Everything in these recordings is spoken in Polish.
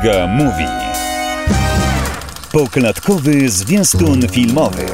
Iga Mówi. Poklatkowy zwiastun filmowy.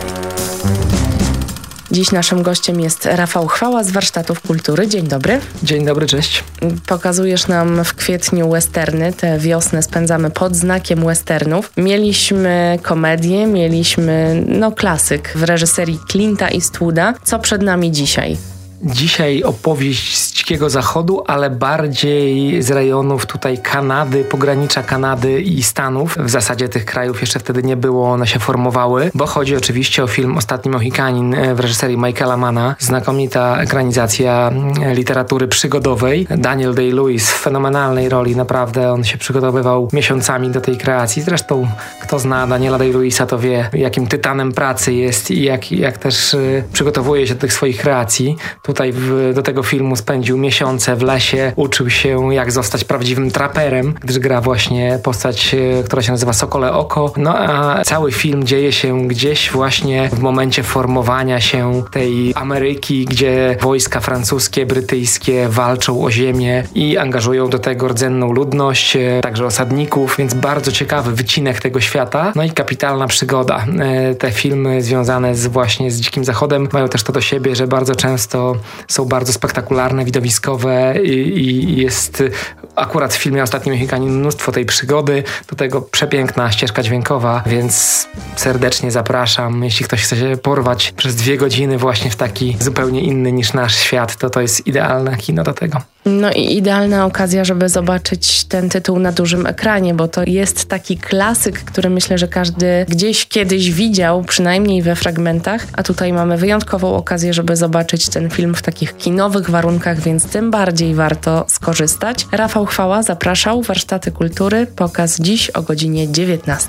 Dziś naszym gościem jest Rafał Chwała z Warsztatów Kultury. Dzień dobry. Dzień dobry, cześć. Pokazujesz nam w kwietniu westerny. Tę wiosnę spędzamy pod znakiem westernów. Mieliśmy komedię, mieliśmy klasyk w reżyserii Clint'a Eastwooda. Co przed nami dzisiaj? Dzisiaj opowieść z Dzikiego Zachodu, ale bardziej z rejonów tutaj Kanady, pogranicza Kanady i Stanów. W zasadzie tych krajów jeszcze wtedy nie było, one się formowały, bo chodzi oczywiście o film Ostatni Mohikanin w reżyserii Michaela Manna. Znakomita ekranizacja literatury przygodowej. Daniel Day-Lewis w fenomenalnej roli, naprawdę on się przygotowywał miesiącami do tej kreacji. Zresztą kto zna Daniela Day-Lewisa, to wie, jakim tytanem pracy jest i jak też przygotowuje się do tych swoich kreacji. Tutaj do tego filmu spędził miesiące w lesie, uczył się jak zostać prawdziwym traperem, gdyż gra właśnie postać, która się nazywa Sokole Oko. No a cały film dzieje się gdzieś właśnie w momencie formowania się tej Ameryki, gdzie wojska francuskie, brytyjskie walczą o ziemię i angażują do tego rdzenną ludność, także osadników, więc bardzo ciekawy wycinek tego świata. No i kapitalna przygoda. Te filmy związane właśnie z Dzikim Zachodem mają też to do siebie, że bardzo często są bardzo spektakularne, widowiskowe i jest akurat w filmie Ostatni Mohikanin mnóstwo tej przygody, do tego przepiękna ścieżka dźwiękowa, więc serdecznie zapraszam. Jeśli ktoś chce się porwać przez 2 godziny właśnie w taki zupełnie inny niż nasz świat, to jest idealne kino do tego. No i idealna okazja, żeby zobaczyć ten tytuł na dużym ekranie, bo to jest taki klasyk, który myślę, że każdy gdzieś kiedyś widział, przynajmniej we fragmentach, a tutaj mamy wyjątkową okazję, żeby zobaczyć ten film w takich kinowych warunkach, więc tym bardziej warto skorzystać. Rafał Chwała zapraszał, Warsztaty Kultury, pokaz dziś o godzinie 19:00.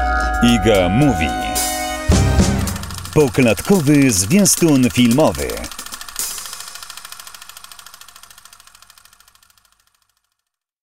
Iga Mówi. Poklatkowy zwiastun filmowy.